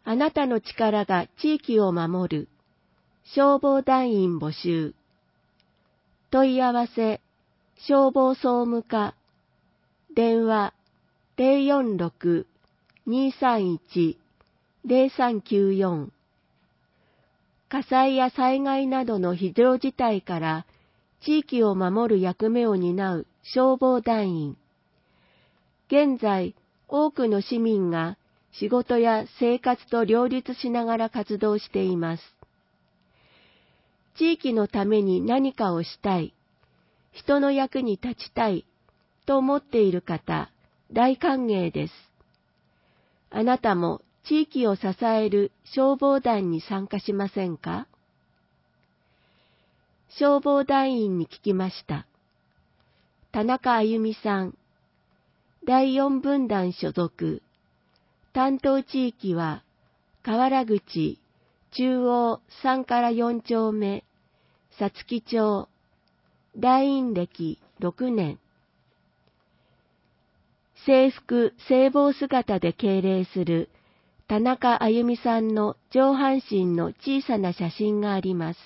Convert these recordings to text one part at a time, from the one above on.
あなたの力が地域を守る。消防団員募集。問い合わせ、消防総務課。電話、046-231-0394。火災や災害などの非常事態から地域を守る役目を担う消防団員。現在、多くの市民が仕事や生活と両立しながら活動しています。地域のために何かをしたい、人の役に立ちたいと思っている方、大歓迎です。あなたも地域を支える消防団に参加しませんか？消防団員に聞きました。田中あゆみさん、第4分団所属。担当地域は、河原口、中央3から4丁目、さつき町、団員歴6年。制服、制帽姿で敬礼する田中あゆみさんの上半身の小さな写真があります。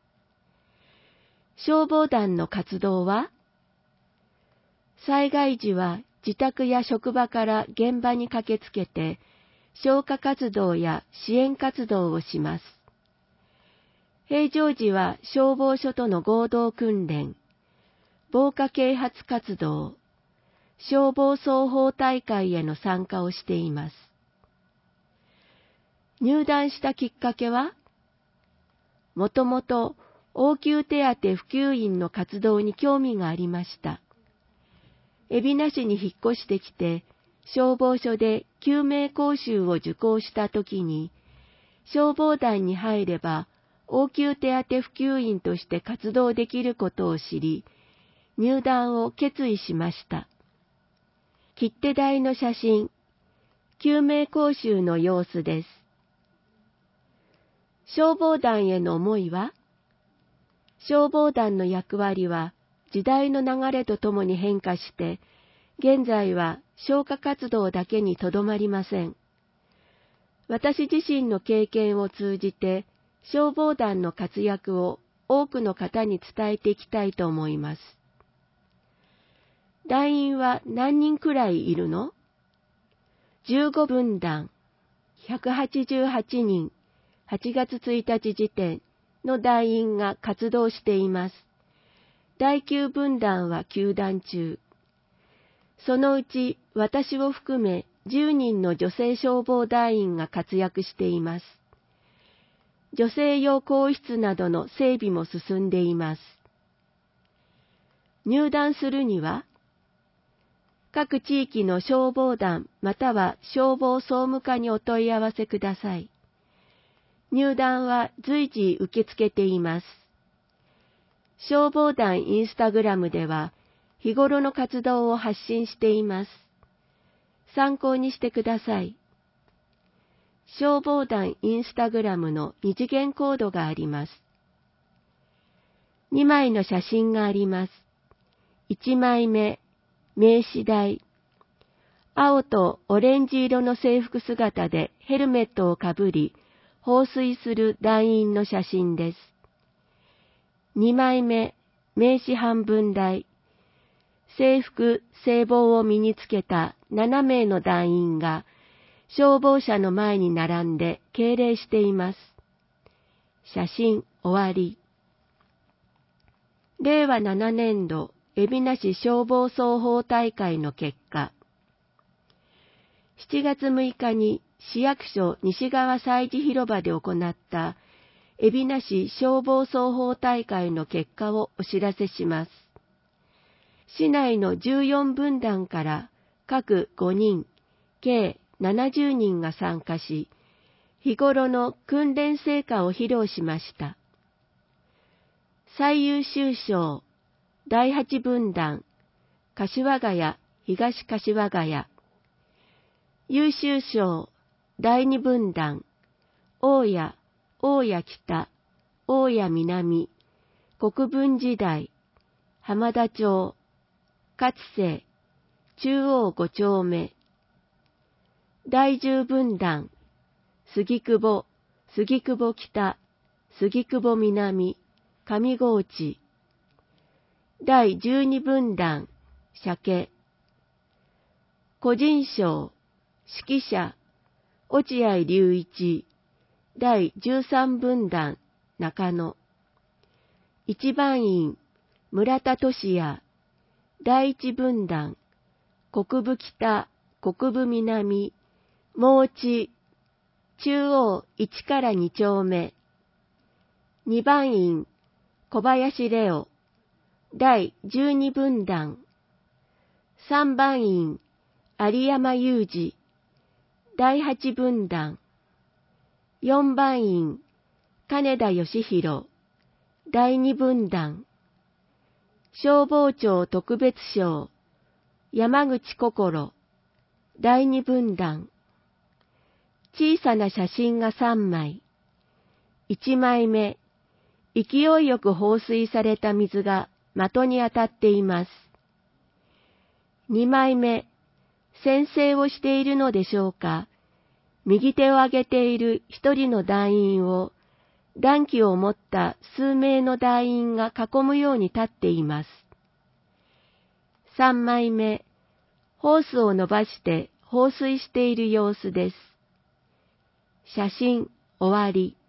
消防団の活動は、災害時は自宅や職場から現場に駆けつけて、消火活動や支援活動をします。平常時は消防署との合同訓練、防火啓発活動、消防操法大会への参加をしています。入団したきっかけは、もともと応急手当普及員の活動に興味がありました。海老名市に引っ越してきて、消防署で救命講習を受講したときに、消防団に入れば応急手当普及員として活動できることを知り、入団を決意しました。切手台の写真、救命講習の様子です。消防団への思いは、消防団の役割は時代の流れとともに変化して、現在は消火活動だけにとどまりません。私自身の経験を通じて、消防団の活躍を多くの方に伝えていきたいと思います。団員は何人くらいいるの？ 15 分団、188人、8月1日時点の団員が活動しています。第9分団は9団中。そのうち私を含め10人の女性消防団員が活躍しています。女性用更衣室などの整備も進んでいます。入団するには、各地域の消防団または消防総務課にお問い合わせください。入団は随時受け付けています。消防団インスタグラムでは日頃の活動を発信しています。参考にしてください。消防団インスタグラムの二次元コードがあります。2枚の写真があります。1枚目、名刺台。青とオレンジ色の制服姿でヘルメットをかぶり、放水する団員の写真です。2枚目、名刺半分台。制服、制帽を身につけた7名の団員が消防車の前に並んで敬礼しています。写真終わり。令和7年度海老名市消防操法大会の結果。7月6日に市役所西側祭事広場で行った海老名市消防操法大会の結果をお知らせします。市内の14分団から各5人、計70人が参加し、日頃の訓練成果を披露しました。最優秀賞、第8分団、柏ヶ谷、東柏ヶ谷。優秀賞、第2分団、大谷、大谷北、大谷南、国分寺台、浜田町、勝瀬、中央5丁目。第10分団、 杉久保、杉久保北、杉久保南、上河内。第12分団、鮭。個人賞、指揮者、落合隆一。第13分団、中野。一番員、村田俊也。第一分団、国分北、国分南、毛地、中央1から2丁目。二番員、小林レオ。第12分団。三番員、有山裕二。第8分団。四番員、金田義弘。第2分団。消防庁特別賞、山口心。第2分団。小さな写真が3枚。1枚目、勢いよく放水された水が的に当たっています。2枚目、宣誓をしているのでしょうか、右手を上げている一人の団員を、団旗を持った数名の団員が囲むように立っています。3枚目、ホースを伸ばして放水している様子です。写真終わり。